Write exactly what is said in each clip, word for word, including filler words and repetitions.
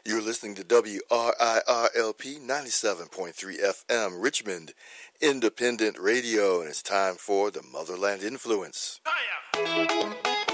You're listening to W R I R L P ninety-seven point three F M, Richmond Independent Radio, and it's time for the Motherland Influence. Hiya.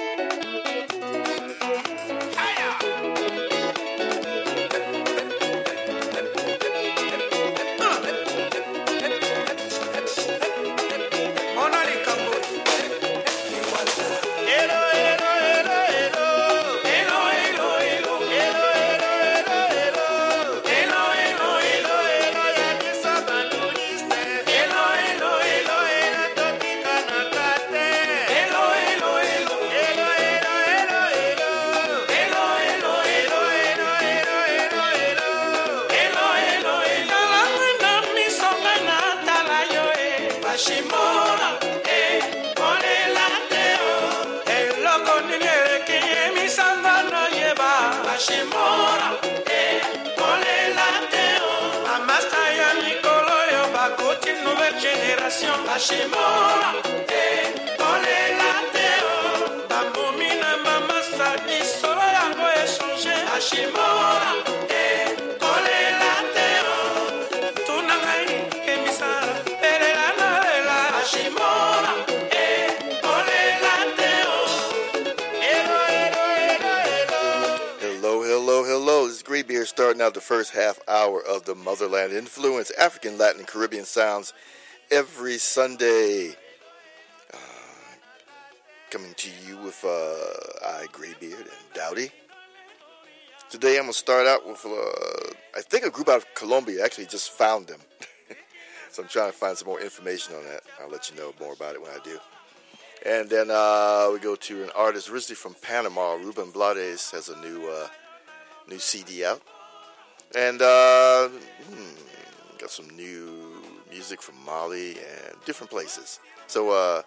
Hashimora, eh, ole lateo. Bambumina mama sani solo yango échanger. Hashimora, eh, ole lateo. Tunangai emisara, perela nalela. Hashimora, eh, ole lateo. Hello, hello, hello, hello. Hello, hello, hello. This is Graybeard starting out the first half hour of the Motherland Influence, African, Latin, and Caribbean sounds. Every Sunday, uh, coming to you with uh, I, Graybeard, and Dowdy. Today I'm going to start out with, uh, I think, a group out of Colombia. I actually just found them. So I'm trying to find some more information on that. I'll let you know more about it when I do. And then uh, we go to an artist originally from Panama. Ruben Blades has a new uh, new C D out. And uh, hmm, got some new music from Mali and different places. So, uh,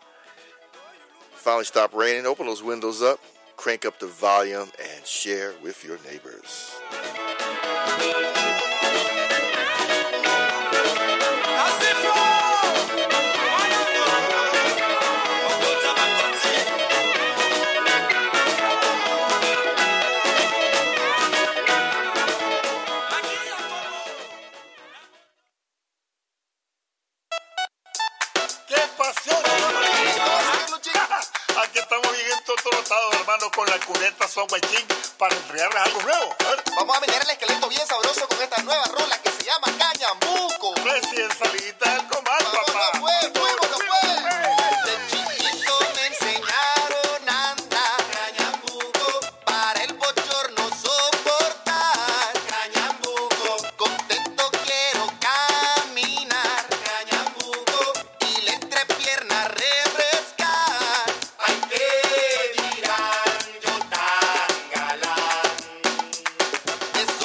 finally stop raining, open those windows up, crank up the volume, and share with your neighbors. Con la cuneta son guachín para enfriarles algo nuevo. A ver. Vamos a meter el esqueleto bien sabroso con esta nueva rola que se llama Cañambuco. Recién salidita del comal, papá. No fue, fuimos, no fue. De chiquito me enseñaron a andar Cañambuco para el bochorno soportar. Cañambuco, contento quiero caminar. Cañambuco, y la entrepierna refrescar. Ay, qué dirán. Es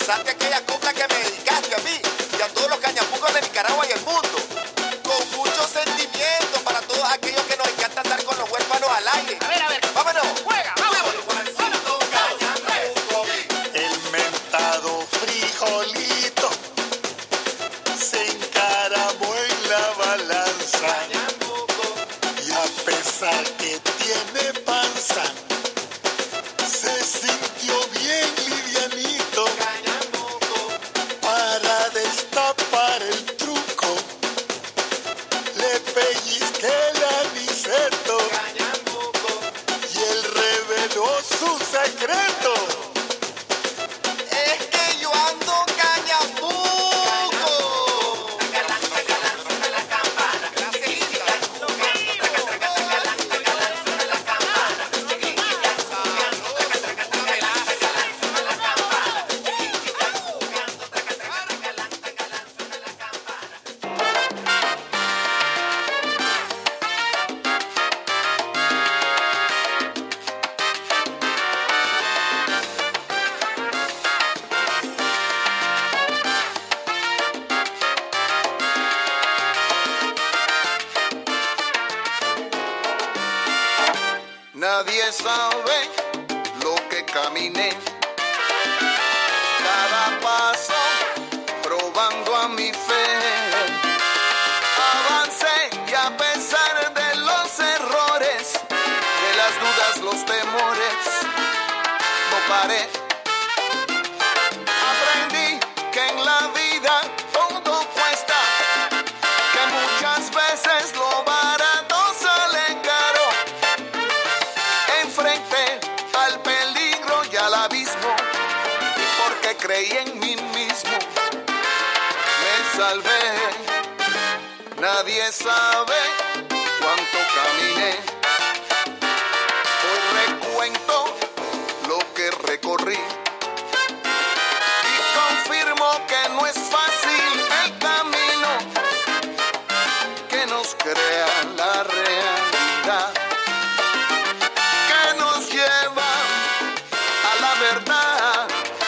lanzarte aquella copla que me dedicaste a mí y a todos los cañambucos de Nicaragua y el mundo. Con mucho sentimiento para todos aquellos que nos encanta andar con los huérfanos al aire. A ver, a ver. ¡Vámonos! ¡Juega! ¡Vamos! El mentado frijolito se encaramó en la balanza y a pesar que tiene panza se sintió bien livianito. Para destapar el truco le pellizqué el aniceto y él reveló su secreto. Es que yo ando cañambuco. Nadie sabe lo que caminé, cada paso probando a mi fe. Avancé y a pesar de los errores, de las dudas, los temores, no paré. Aprendí que en la vida todo cuesta, que muchas veces lo barato sale caro. Enfrenté al peligro y al abismo, y porque creí en mí mismo, me salvé. Nadie sabe cuánto caminé, hoy recuento lo que recorrí, y confirmo que no es fácil el camino que nos crea la realidad, que nos lleva a la verdad.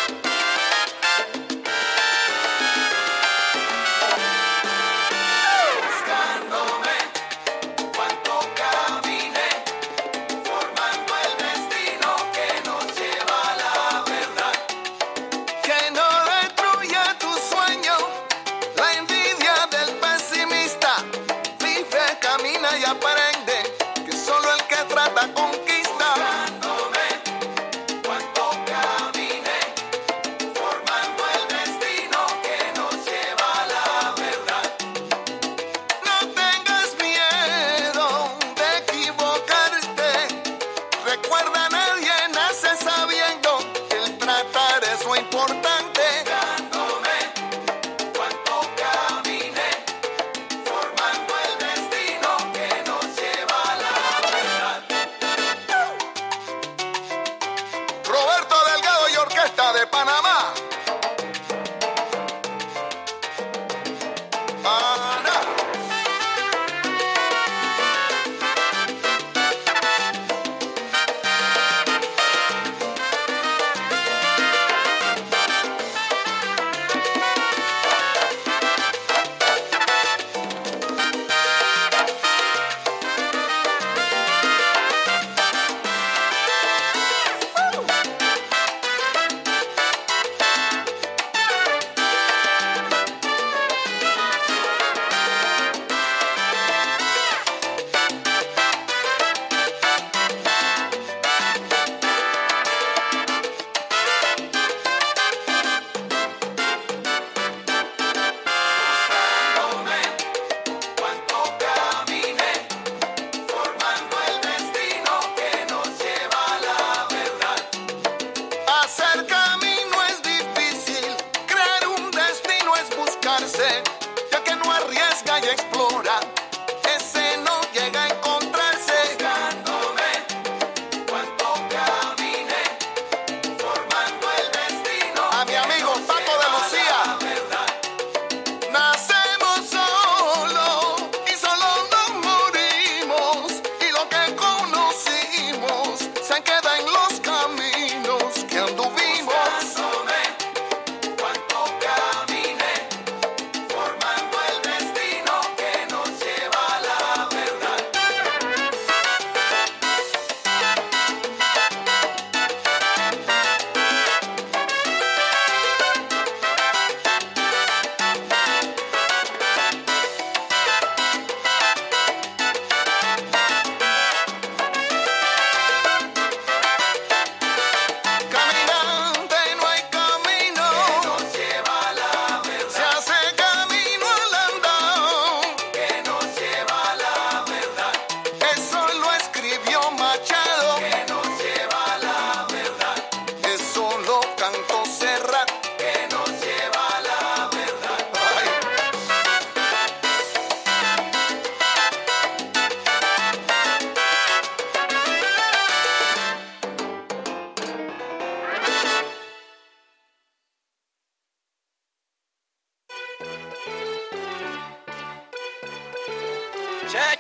Buscándome cuánto caminé, formando el destino que nos lleva a la verdad. Que no destruya tu sueño la envidia del pesimista. Vive, camina y aprende, que solo el que trata conquista. Buscándome cuánto caminé, formando el destino que nos lleva a la verdad. No tengas miedo de equivocarte. Recuerda, nadie nace sabiendo, el tratar es lo importante. Buscándome cuánto caminé, formando el destino que nos lleva a la verdad. Roberto Delgado y Orquesta de Panamá. Pana.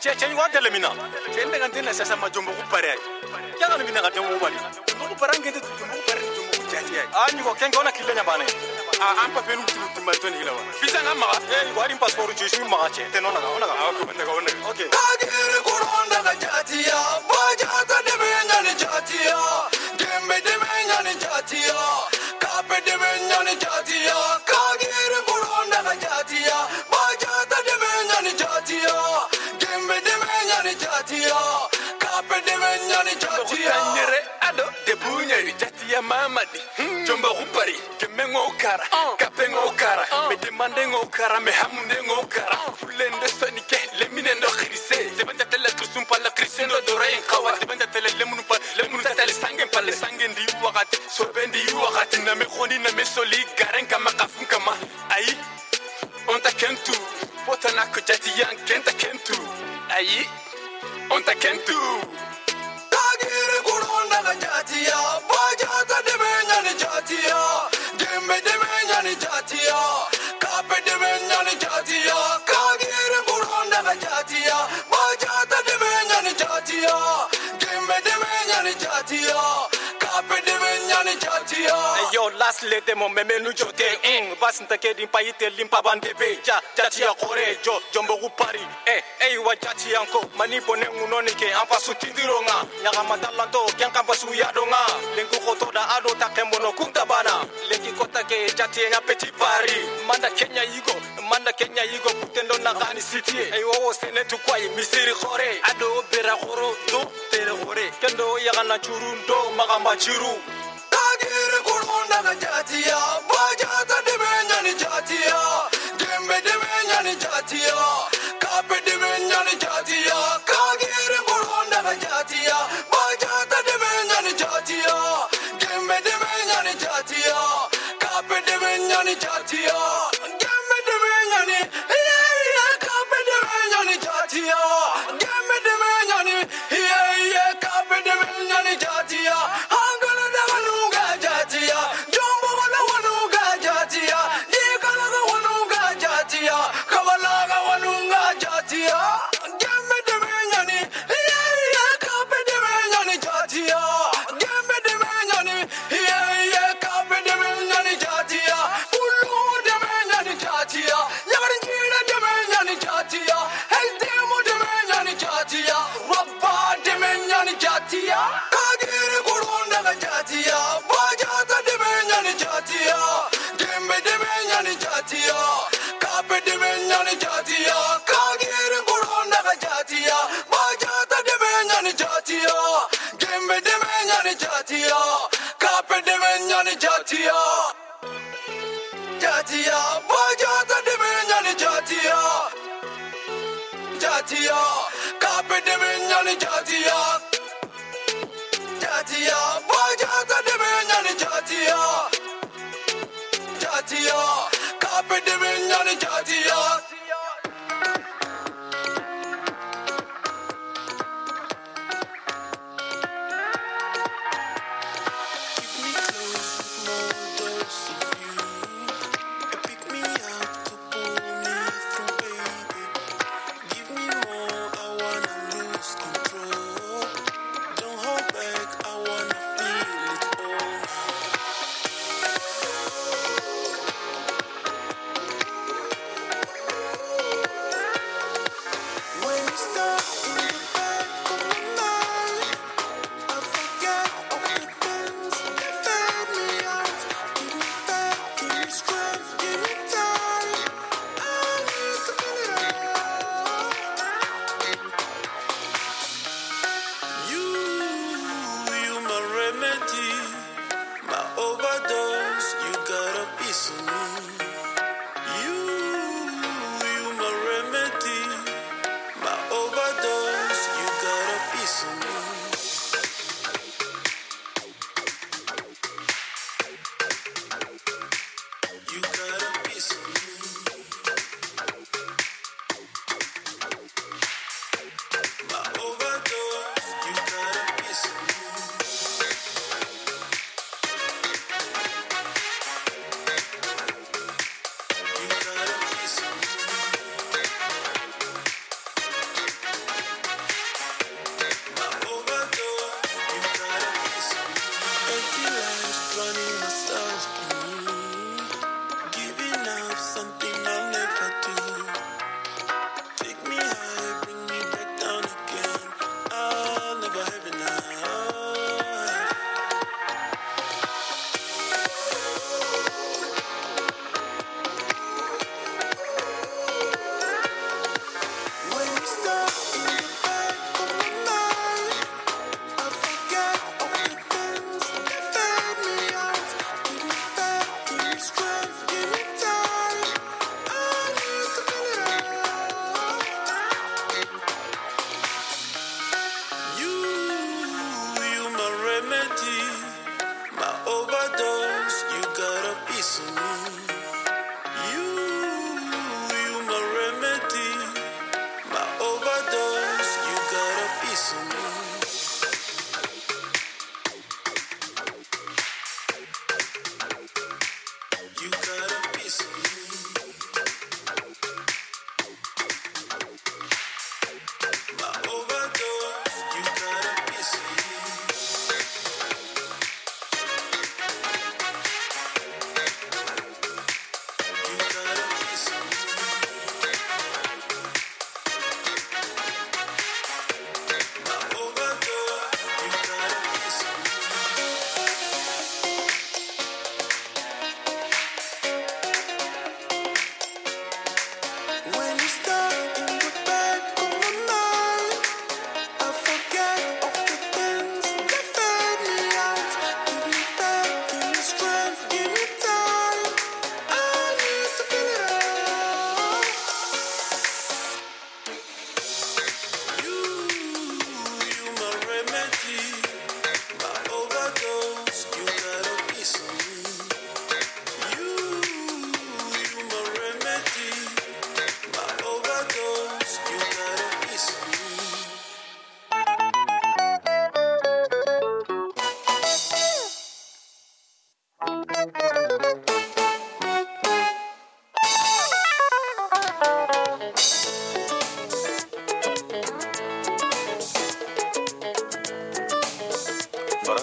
che che wa tele mina che ndega ndina sasa majombo ku pare ya ga mina ga jombo bali ku pare ngende jombo pare jombo ku jati ai anyu ko kenga ona kilenya bane a ampa penu tu ma toni hilawa visa ngama eh wari passport ju shi ma che te nona ga ona ga okay banda ga ona okay kagere kuronda ga jati ya bajata de benya ni jati ya gembe de benya ni jati ya kape de benya ni jati ya kagere kuronda ga jati ya bajata de benya ni jati ya gembe de benya ni jati ya kape de benya ni jati ya nyere ado de bunya ni jati ya mamadi jomba kupari kemengo kara kapengo kara me demande ngo kara me hamunde ngo kara fulende sonike le minendo khrise de banda tele kusum pala krisendo dorain qawa de banda tele le munu pa le munu tele sangen pala sangen di wakati so bendi wakati na me khoni na me soli garen kama kafun kama ai on ta kentu potana ko jati yan kenta kentu ai on ta kentu kagere kuronda ga jati ya bajata de benya ni jati ya gembe de benya ni jati ya kape de benya ni jati ya kagere kuronda ga jati ya bajata de benya ni jati ya gembe de benya ni jati ya kape de benya ni jati ya yo last lete mo meme nu jote ing bas ntake din paite limpa bande be ja jati ya kore jo jombo ku pari eh eh wa jati yanko mani bone unoni ke ampa sutidironga nyaga matalanto kyanka basu yadonga lengu koto da ado takembono kuntabana lengi kota ke jati ya petit pari manda Kenya yigo manda Kenya yigo kutendo na gani city ay wo sene tu kwai misiri khore ado bera khoro do tere khore kendo ya kana churundo magamba chiru kagere kuronda ga jati ya bajata de benya ni jati ya gembe de benya ni jati ya kape de benya ni jati ya kagere kuronda ga jati ya bajata de benya ni jati ya gembe de benya ni jati ya kape de benya ni jati ya gembe de benya ni yeah yeah kape de benya ni jati ya gembe de benya ni yeah yeah kape de benya ni jati ya angala da wanuga jati ya jombo wala wanuga jati ya dikala ga wanuga jati ya kabala ga wanuga jati ya gembe de benya ni yeah yeah kape de benya ni jati ya gembe de benya ni yeah yeah kape de benya ni jati ya ulu de benya ni jati ya yagarin jina de benya ni jati ya el demo de benya ni jati ya rabba de benya ni jati ya kagere kuronda ga jati ya bajata de benya ni jati ya gembe de benya ni jati ya kape de benya ni jati ya kagere kuronda ga jati ya bajata de benya ni jati ya gembe de benya ni jati ya kape de benya ni jati ya jati ya bajata de benya ni jati ya jati ya kape de benya ni jati ya jati ya bajata de benya ni jati ya jati ya kape de benya ni jati ya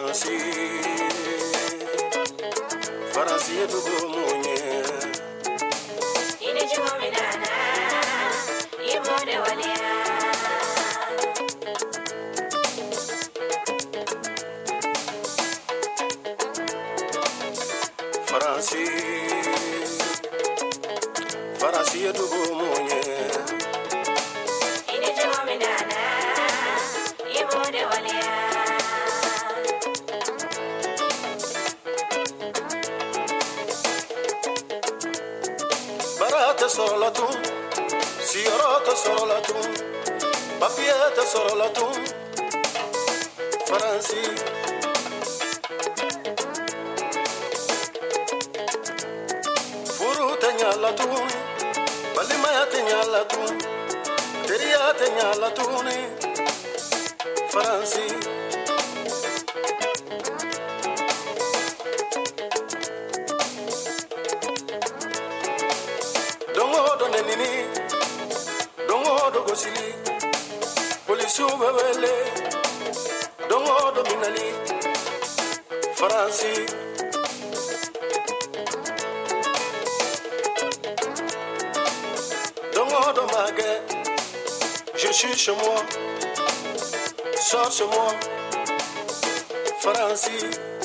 Faransi, Faransi e dugo munye. Ine jugo minana, ibo de walia. Faransi, Faransi e dugo munye. Ine jugo minana, ibo de walia. Barata sorolatum, siorota sorolatum, papieta sorolatum, Faransi. Furu tenyalatum, balimaya tenyalatum, teria tenyalatum, Faransi. Dongo nenini, dongo do gosili, polisu bebele, dongo do minali, Faransi. Dongo do mague, je suis chez moi, sors chez moi, Faransi.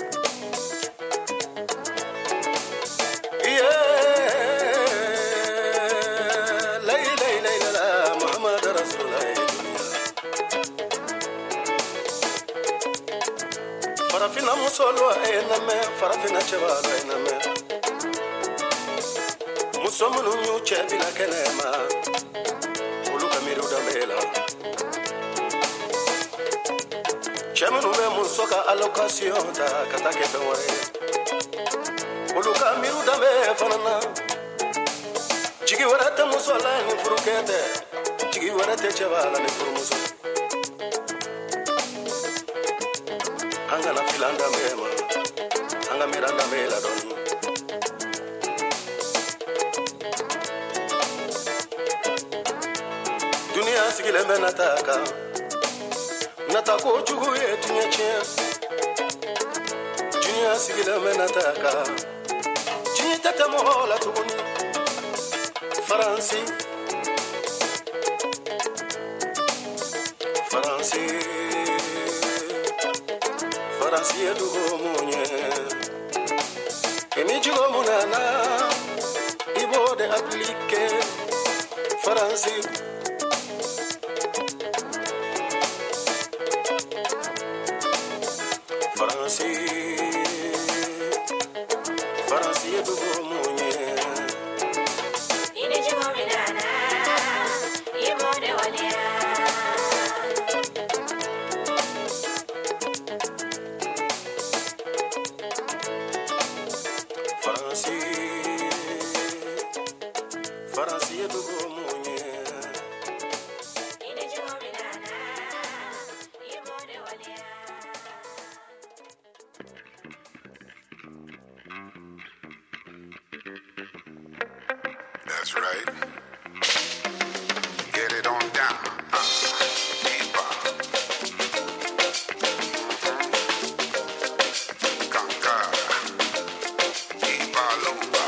Farafina musolo ename, farafina chevalo ename. Musomunu nyuche bila kenema, uluka miru damela. Chemunu me musoka allocation da katake penware. Uluka miru dame fanana. Jigi warate musola ni furukete, jigi warate chevala ni furumuso. Anga na filanda mema, anga miranda mela doni. Dunia sigile me nataka, natako chugu yetu nyeche. Dunia sigile me nataka, chini tete mohola tuguni. Faransi, Faransi. Faransi e dugo munye. Eni jugo munana, ibo de aplike. Faransi. Faransi, Faransi e dugo munye. Ine jugo minana, ibo de walia. Faransi, Faransi e dugo munye. Ine jugo minana, ibo de walia. That's right. Get it on down. Uh, Bebop. Conquer. Ibaluba.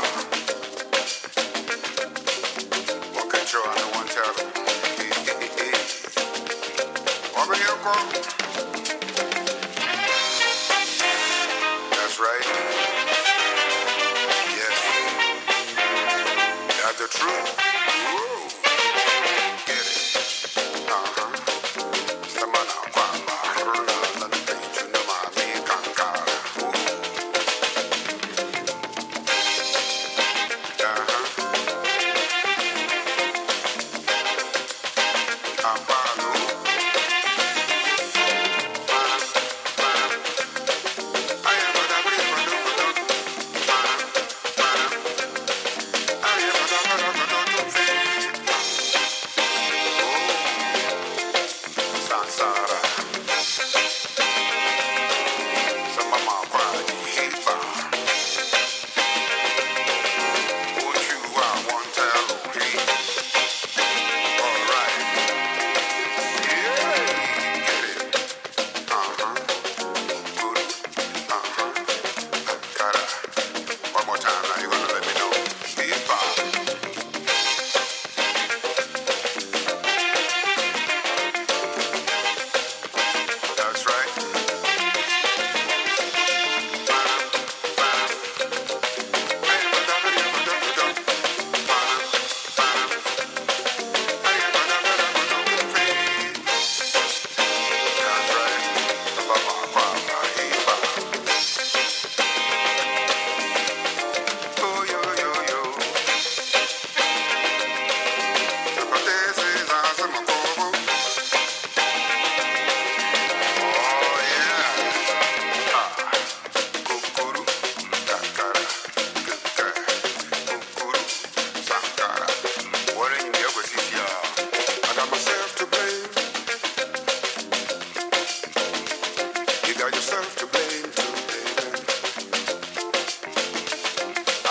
What control under one tell them? Over here, Corp. That's right. Yes. That's the truth.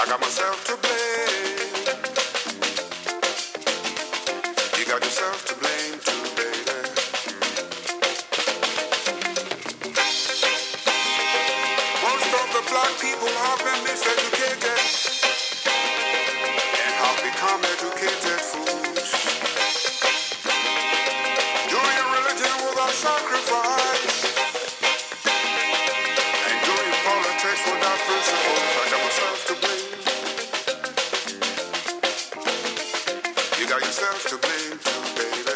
got myself to blame. You got yourself to blame too, baby. Most of the black people have been miseducated and have become educated fools. Doing religion without sacrifice and doing politics without principles. I got myself to blame. You got yourself to blame too, baby.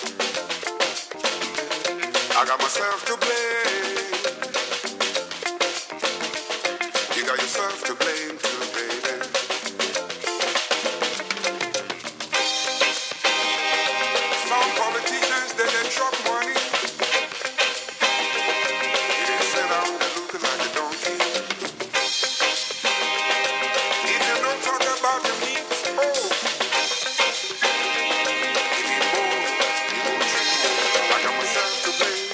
I got myself to blame. You got yourself to blame too, baby. Some politicians, they get drop money. They sit down and look like a donkey. If you don't talk about the meat, oh, if you move, you will treat me. I got myself to blame.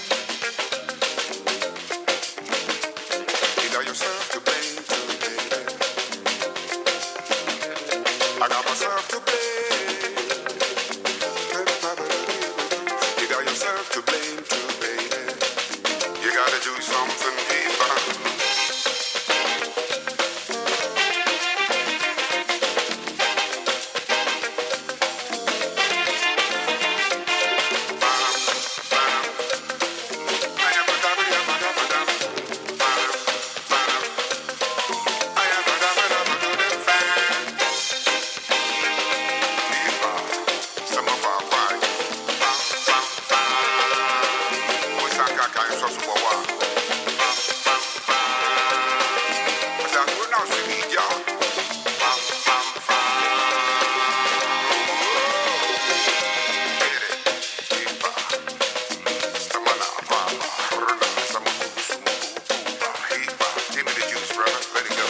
You got yourself to blame too, baby. I got myself to blame. You got yourself to blame too, baby. You gotta do something deeper. Give me the juice, brother. Let it go.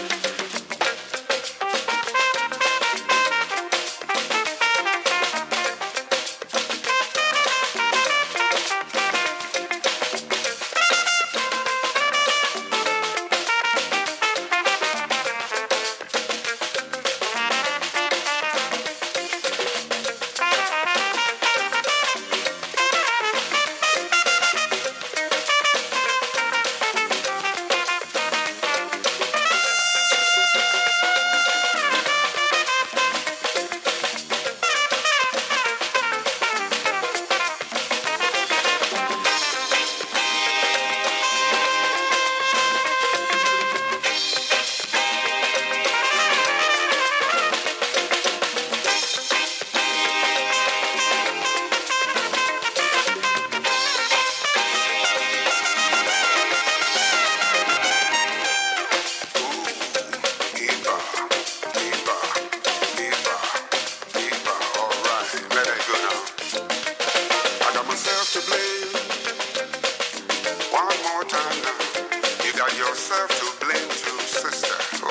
Yourself to blame too, sister. Oh,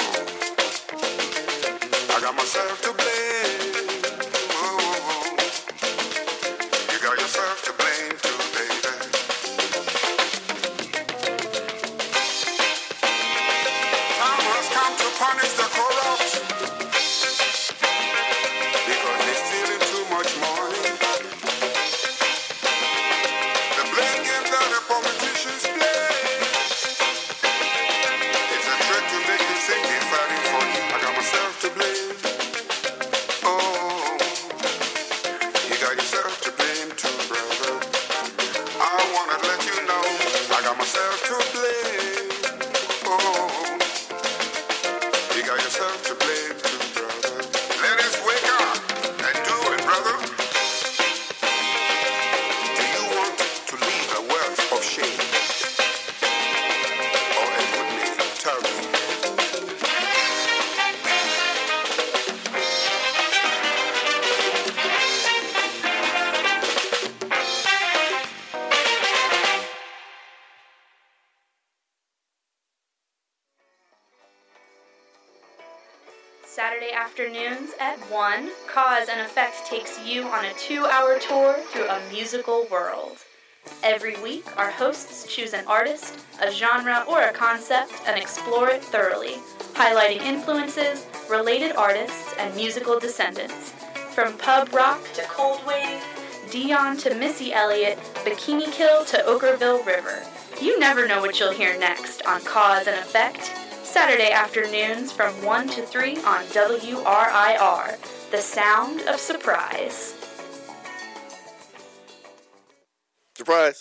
I got myself to blame. Oh, you got yourself to blame too, baby. Time has come to punish the corrupt because they're stealing too much money. The blame game that the politicians play. To make you think they're fighting for you. I got myself to blame. Oh, you got yourself to blame too, brother. I wanna let you know I got myself to blame. Oh, you got yourself to blame too, brother. Let us wake up and do it, brother. Do you want to leave a wealth of shame or a good name? Tell me. Saturday afternoons at one, Cause and Effect takes you on a two-hour tour through a musical world. Every week, our hosts choose an artist, a genre, or a concept and explore it thoroughly, highlighting influences, related artists, and musical descendants. From pub rock to cold wave, Dion to Missy Elliott, Bikini Kill to Okkerville River. You never know what you'll hear next on Cause and Effect, Saturday afternoons from one to three on W R I R, the sound of surprise. Surprise!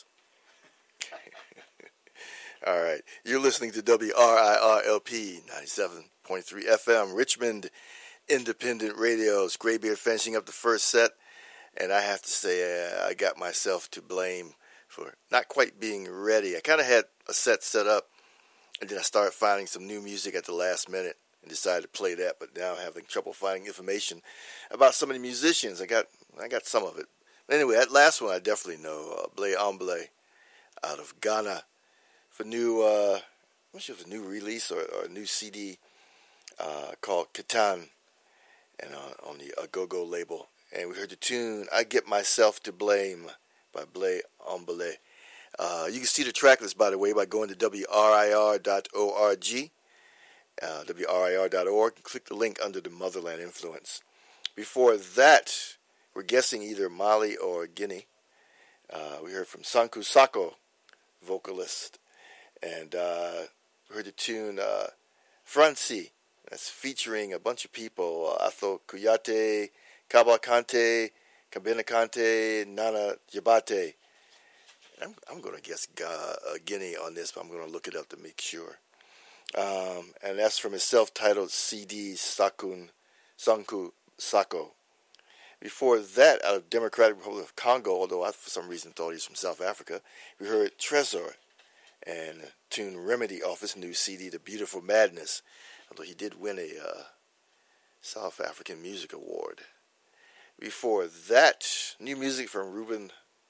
All right, you're listening to W R I R L P ninety-seven point three F M, Richmond Independent Radio's Graybeard finishing up the first set, and I have to say uh, I got myself to blame for not quite being ready. I kind of had a set set up, and then I started finding some new music at the last minute and decided to play that, but now I'm having trouble finding information about some of the musicians. I got I got some of it. But anyway, that last one I definitely know, uh, Blé Omblé out of Ghana, for new, uh, I'm not sure if it's a new release or, or a new C D uh, called Katan, and uh, on the Agogo label. And we heard the tune I Get Myself to Blame by Blé Omblé. Uh, you can see the track list, by the way, by going to W R I R dot org, uh, W R I R dot org, and click the link under the Motherland Influence. Before that, we're guessing either Mali or Guinea. Uh, we heard from Sanku Sako, vocalist, and uh, we heard the tune uh, Franci. That's featuring a bunch of people, uh, Atho Kuyate, Kaba Kante, Kabina Kante, Nana Jabate. I'm, I'm going to guess Ga, uh, Guinea on this, but I'm going to look it up to make sure. Um, and that's from his self-titled C D, Sakun, Sanku Sako. Before that, out of Democratic Republic of Congo, although I for some reason thought he was from South Africa, we heard Trésor and the tune Remedy off his new C D, The Beautiful Madness, although he did win a uh, South African Music Award. Before that, new music from Ruben.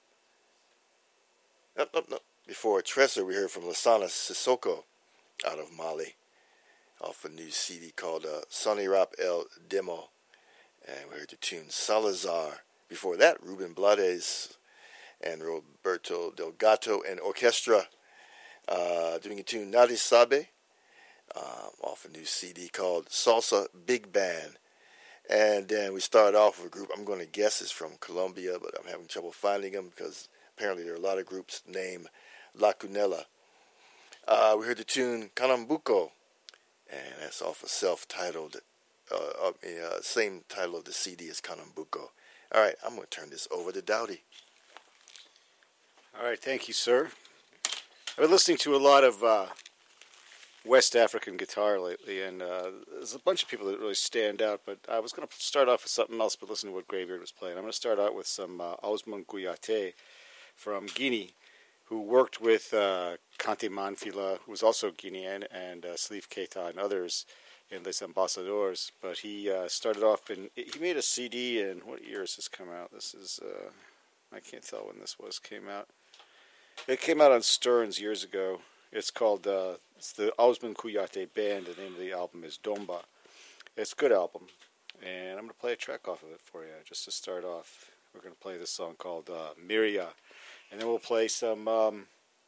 No, no, no. Before Trésor, we heard from Lassana Sissoko out of Mali off a new C D called uh, Sonny Rap El Demo. And we heard the tune Salazar. Before that, Ruben Blades and Roberto Delgato and Orchestra uh, doing a tune Nadi Sabe um, off a new C D called Salsa Big Band. And then we started off with a group I'm going to guess is from Colombia, but I'm having trouble finding them because apparently there are a lot of groups named La Cunela. Uh, we heard the tune Canambuco, and that's off a self-titled Uh, uh, same title of the C D as Canambuco. All right, I'm going to turn this over to Dowdy. All right, thank you, sir. I've been listening to a lot of uh, West African guitar lately, and uh, there's a bunch of people that really stand out, but I was going to start off with something else, but listen to what Graybeard was playing. I'm going to start out with some uh, Ousmane Kouyaté from Guinea, who worked with uh, Kanté Manfila, who was also Guinean, and uh, Salif Keita and others in Les Ambassadeurs, but he uh, started off in, he made a C D in, what year has this come out? This is, uh, I can't tell when this was, came out. It came out on Stearns years ago. It's called, uh, it's the Ousmane Kouyaté Band. The name of the album is Domba. It's a good album, and I'm going to play a track off of it for you, just to start off. We're going to play this song called uh, Miria, and then we'll play some, um,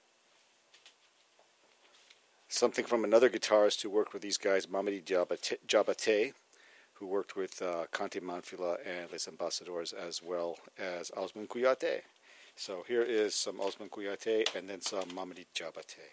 something from another guitarist who worked with these guys, Mamadi Jabate, who worked with uh, Kanté Manfila and Les Ambassadeurs, as well as Ousmane Kouyaté. So here is some Ousmane Kouyaté and then some Mamadi Jabate.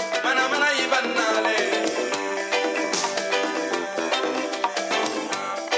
Mana mana ibanale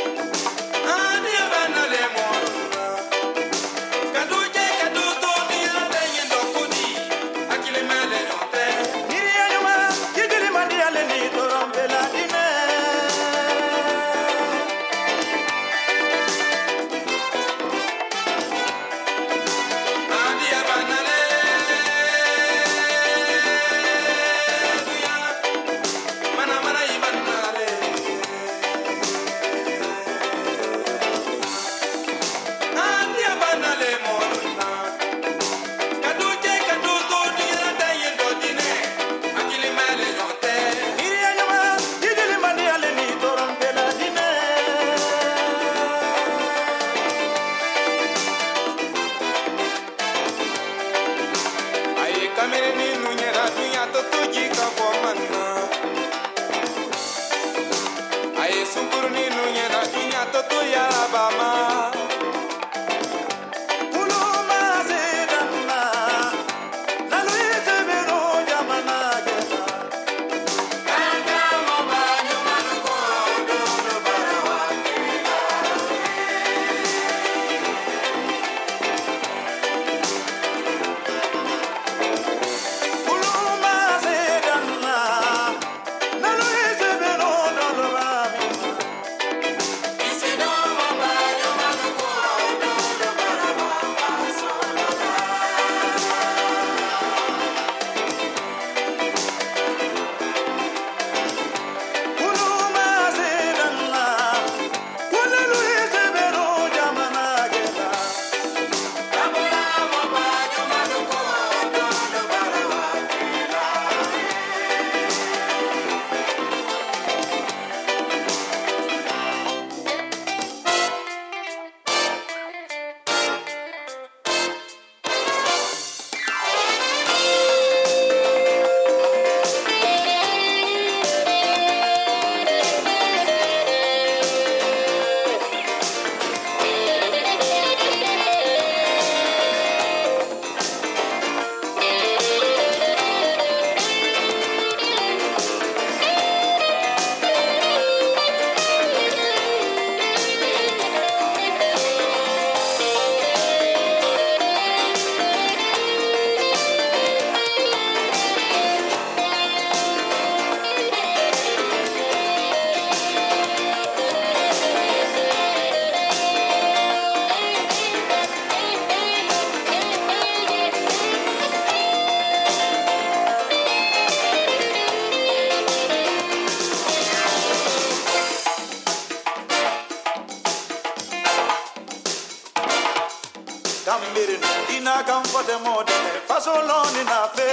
Gambiri ina kan fote mode fasolon ina fe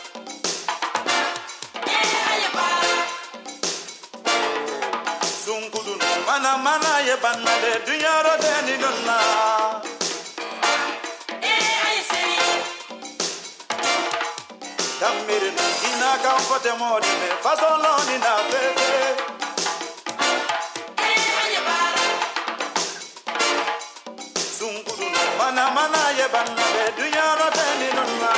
Sunkudu mana mana ye banna de dunyaro de ni donna Gambiri ina kan fote mode fasolon ina fe Mana mana ye banna be dunyaro teni nonna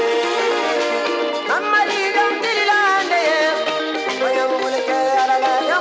Namali dum dililande, mayam mulke alala.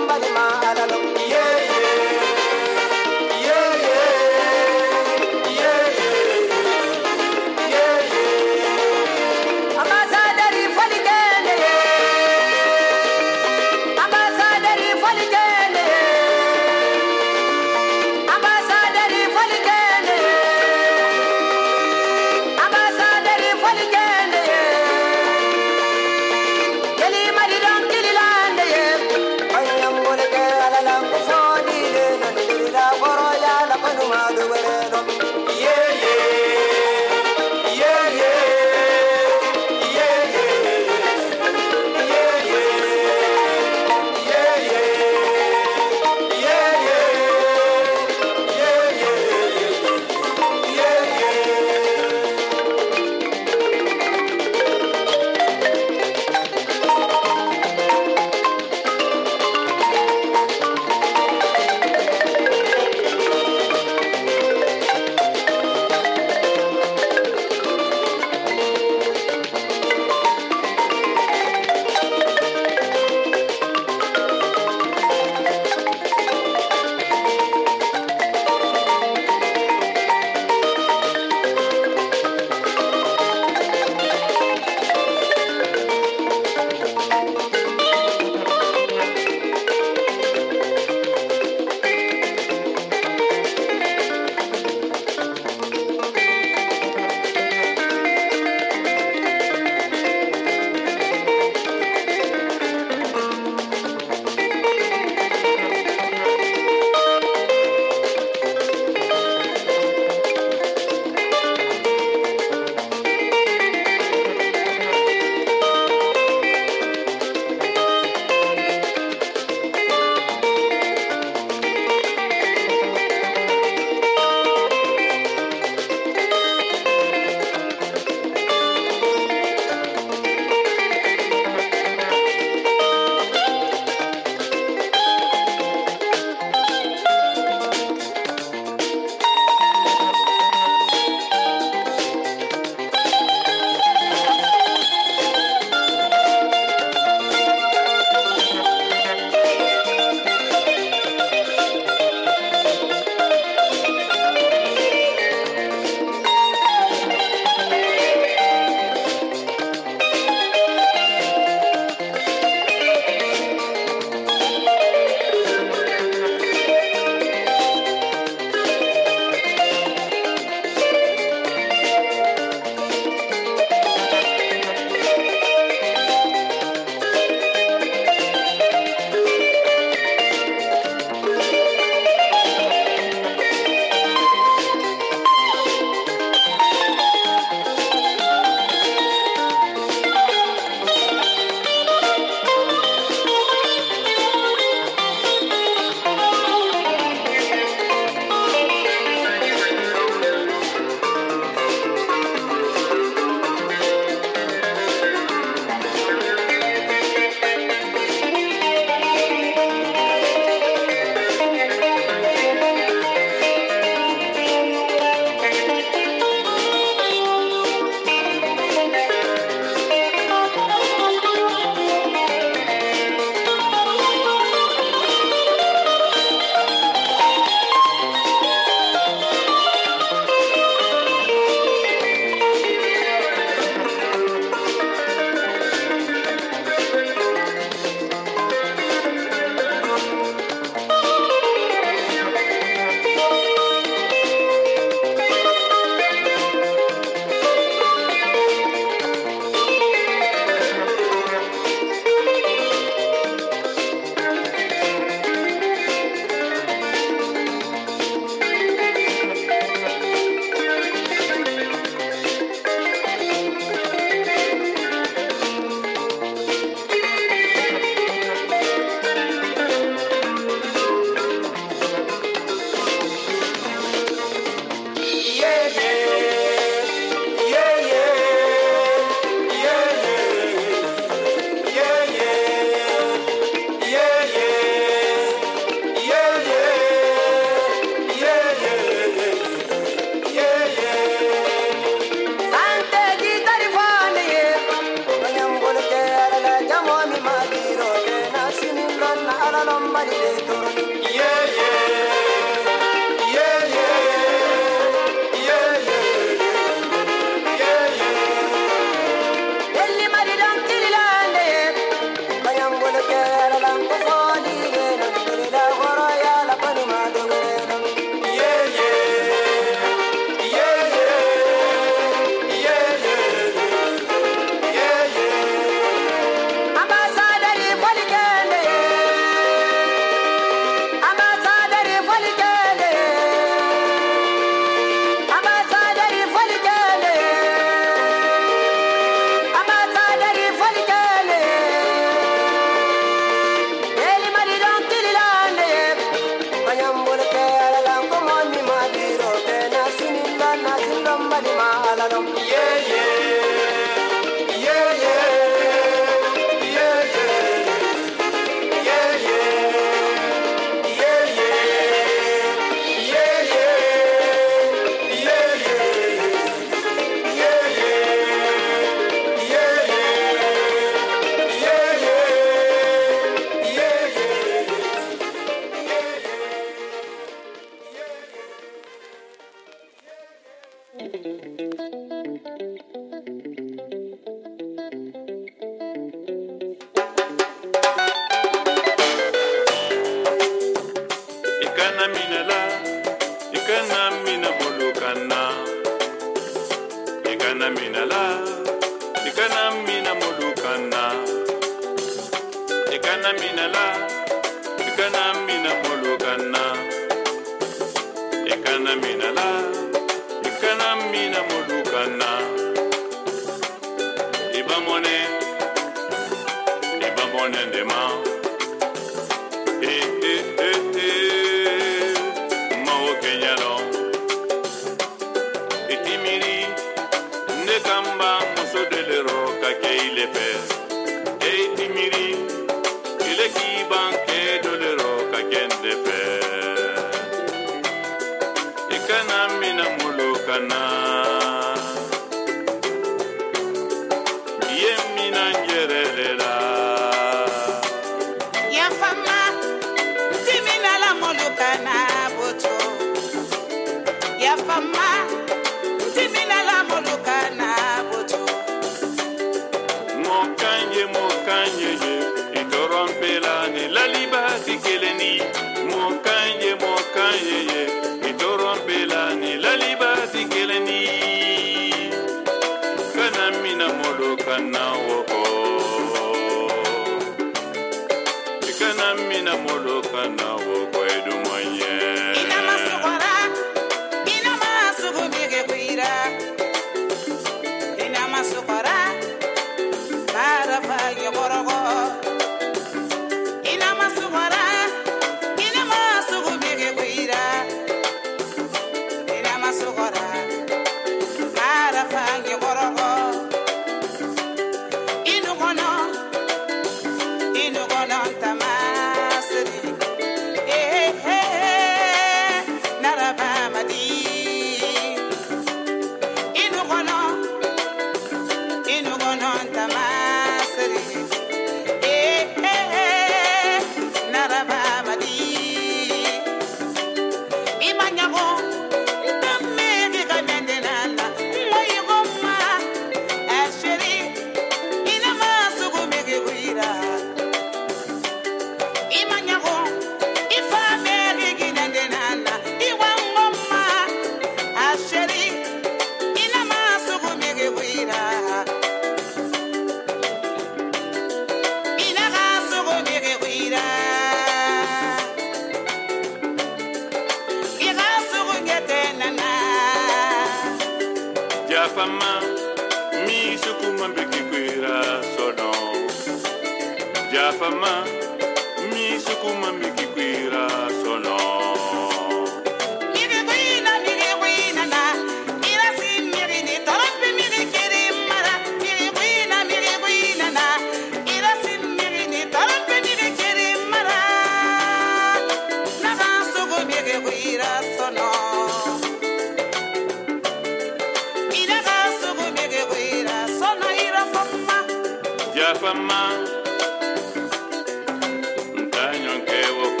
Fama, ntanyo nke wo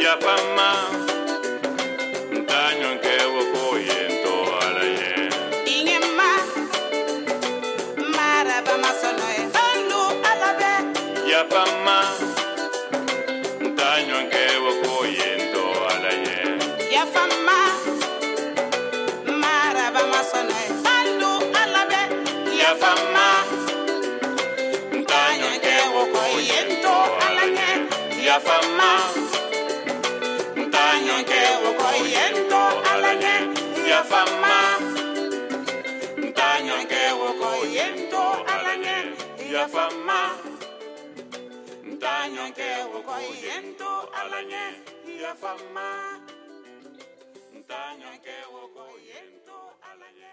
ya fama daño que woko yento ala ye ingema maraba masono e alu alabe ya fama daño que woko yento ala ye ya fama maraba masono e alu alabe ya fama daño que woko yento ala ye ya fama daño que woko yento ala ye ya fama daño que woko yento ala ye ya fama daño que woko yento ala ye ya fama daño que woko yento ala ye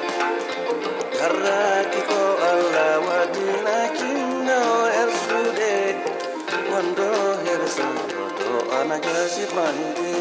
Karaki ko Allah wadina kinno ersude mando hersa do anagasi mandi.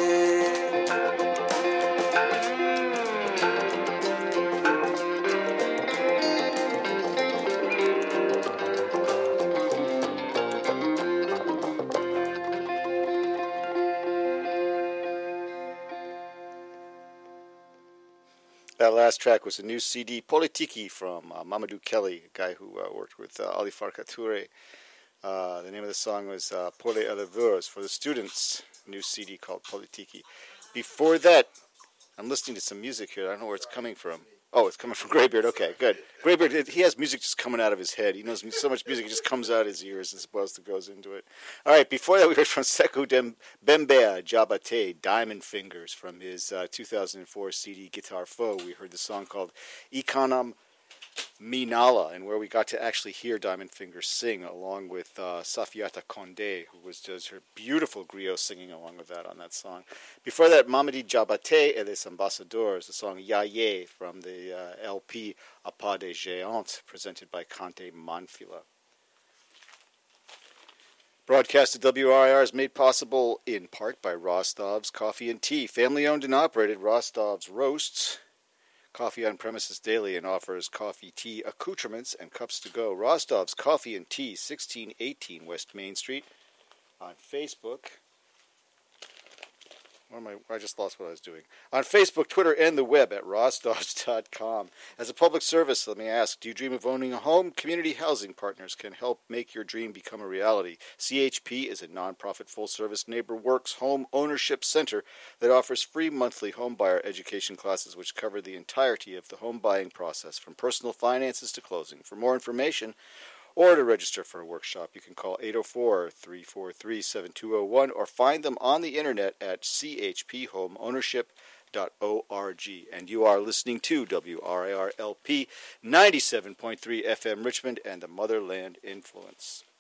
That last track was a new C D, Politiki, from uh, Mamadou Kelly, a guy who uh, worked with uh, Ali Farka Touré. Uh, the name of the song was uh, Pour les élèves, for the students, new C D called Politiki. Before that, I'm listening to some music here. I don't know where it's coming from. Oh, it's coming from Greybeard. Okay, good. Greybeard, he has music just coming out of his head. He knows so much music, it just comes out his ears as opposed to goes into it. All right, before that, we heard from Sekou Dem- Bembea Jabate, Diamond Fingers, from his uh, two thousand four C D Guitar Foe. We heard the song called Ikanam Minala, and where we got to actually hear Diamond Fingers sing along with uh, Safiata Condé, who was does her beautiful griot singing along with that on that song. Before that, Mamadi Jabate et les Ambassadeurs, the song Yaye from the uh, L P A Pas des Géants, presented by Kante Manfila. Broadcast at W R I R is made possible in part by Rostov's Coffee and Tea, family owned and operated. Rostov's roasts coffee on premises daily and offers coffee, tea, accoutrements, and cups to go. Rostov's Coffee and Tea, sixteen eighteen West Main Street. On Facebook. What am I, I just lost what I was doing. On Facebook, Twitter, and the web at rostovs dot com. As a public service, let me ask, do you dream of owning a home? Community Housing Partners can help make your dream become a reality. C H P is a nonprofit full-service NeighborWorks home ownership center that offers free monthly homebuyer education classes which cover the entirety of the home buying process, from personal finances to closing. For more information, or to register for a workshop, you can call eight oh four, three four three, seven two oh one or find them on the internet at c h p home ownership dot org. And you are listening to W R I R L P ninety-seven point three F M Richmond and the Motherland Influence.